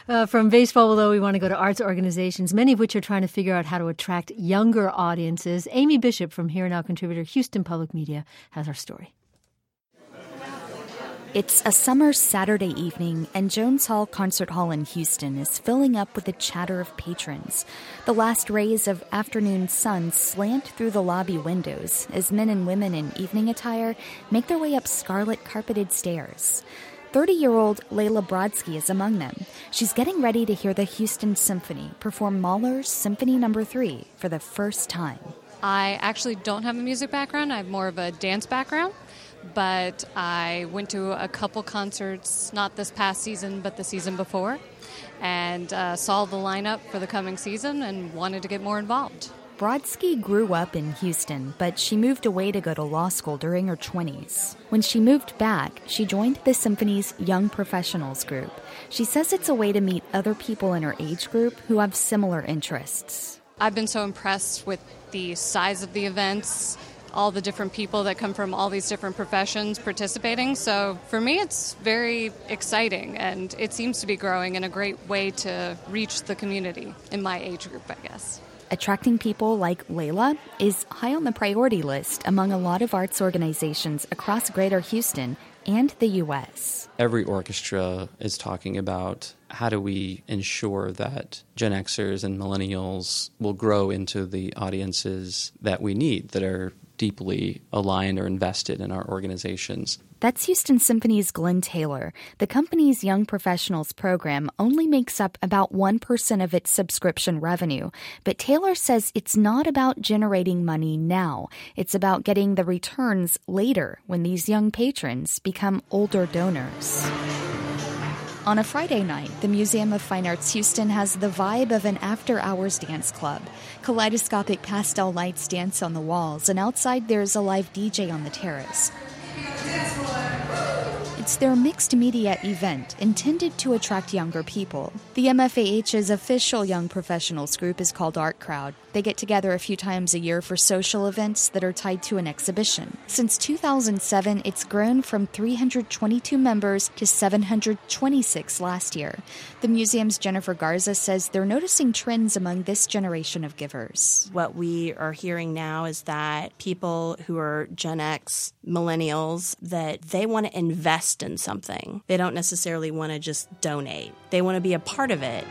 From baseball, though, we want to go to arts organizations, many of which are trying to figure out how to attract younger audiences. Amy Bishop from Here and Now contributor, Houston Public Media, has our story. It's a summer Saturday evening, and Jones Hall Concert Hall in Houston is filling up with the chatter of patrons. The last rays of afternoon sun slant through the lobby windows as men and women in evening attire make their way up scarlet-carpeted stairs. 30-year-old Layla Brodsky is among them. She's getting ready to hear the Houston Symphony perform Mahler's Symphony No. 3 for the first time. I actually don't have a music background. I have more of a dance background. But I went to a couple concerts, not this past season, but the season before, and saw the lineup for the coming season and wanted to get more involved. Brodsky grew up in Houston, but she moved away to go to law school during her 20s. When she moved back, she joined the Symphony's Young Professionals group. She says it's a way to meet other people in her age group who have similar interests. I've been so impressed with the size of the events, all the different people that come from all these different professions participating. So for me, it's very exciting, and it seems to be growing in a great way to reach the community in my age group, I guess. Attracting people like Layla is high on the priority list among a lot of arts organizations across Greater Houston and the U.S. Every orchestra is talking about how do we ensure that Gen Xers and millennials will grow into the audiences that we need, that are deeply aligned or invested in our organizations. That's Houston Symphony's Glenn Taylor. The company's Young Professionals program only makes up about 1% of its subscription revenue. But Taylor says it's not about generating money now. It's about getting the returns later when these young patrons become older donors. On a Friday night, the Museum of Fine Arts Houston has the vibe of an after-hours dance club. Kaleidoscopic pastel lights dance on the walls, and outside there's a live DJ on the terrace. It's their mixed media event intended to attract younger people. The MFAH's official Young Professionals group is called Art Crowd. They get together a few times a year for social events that are tied to an exhibition. Since 2007, it's grown from 322 members to 726 last year. The museum's Jennifer Garza says they're noticing trends among this generation of givers. What we are hearing now is that people who are Gen X, millennials, that they want to invest in something. They don't necessarily want to just donate. They want to be a part of it.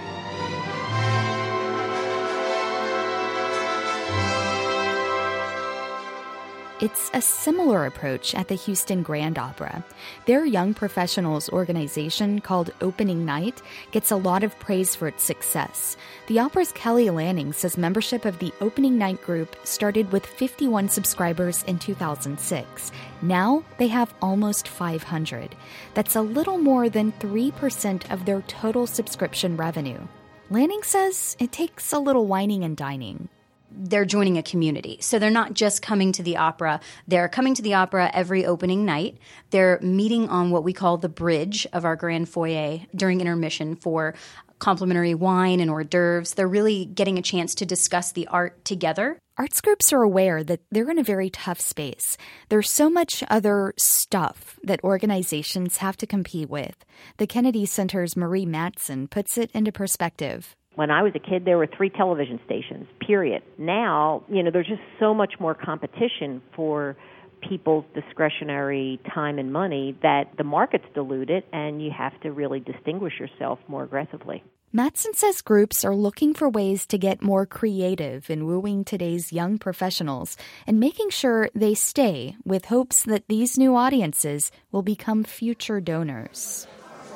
It's a similar approach at the Houston Grand Opera. Their Young Professionals organization, called Opening Night, gets a lot of praise for its success. The opera's Kelly Lanning says membership of the Opening Night group started with 51 subscribers in 2006. Now they have almost 500. That's a little more than 3% of their total subscription revenue. Lanning says it takes a little whining and dining. They're joining a community. So they're not just coming to the opera. They're coming to the opera every opening night. They're meeting on what we call the bridge of our grand foyer during intermission for complimentary wine and hors d'oeuvres. They're really getting a chance to discuss the art together. Arts groups are aware that they're in a very tough space. There's so much other stuff that organizations have to compete with. The Kennedy Center's Marie Matson puts it into perspective. When I was a kid, there were 3 television stations, period. Now, there's just so much more competition for people's discretionary time and money that the market's diluted, and you have to really distinguish yourself more aggressively. Matson says groups are looking for ways to get more creative in wooing today's young professionals and making sure they stay, with hopes that these new audiences will become future donors.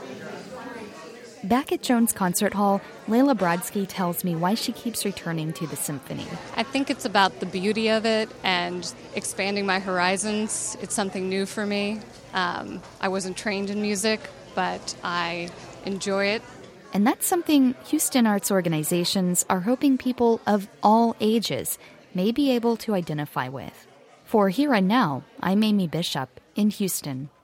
Back at Jones Concert Hall, Layla Brodsky tells me why she keeps returning to the symphony. I think it's about the beauty of it and expanding my horizons. It's something new for me. I wasn't trained in music, but I enjoy it. And that's something Houston arts organizations are hoping people of all ages may be able to identify with. For Here and Now, I'm Amy Bishop in Houston.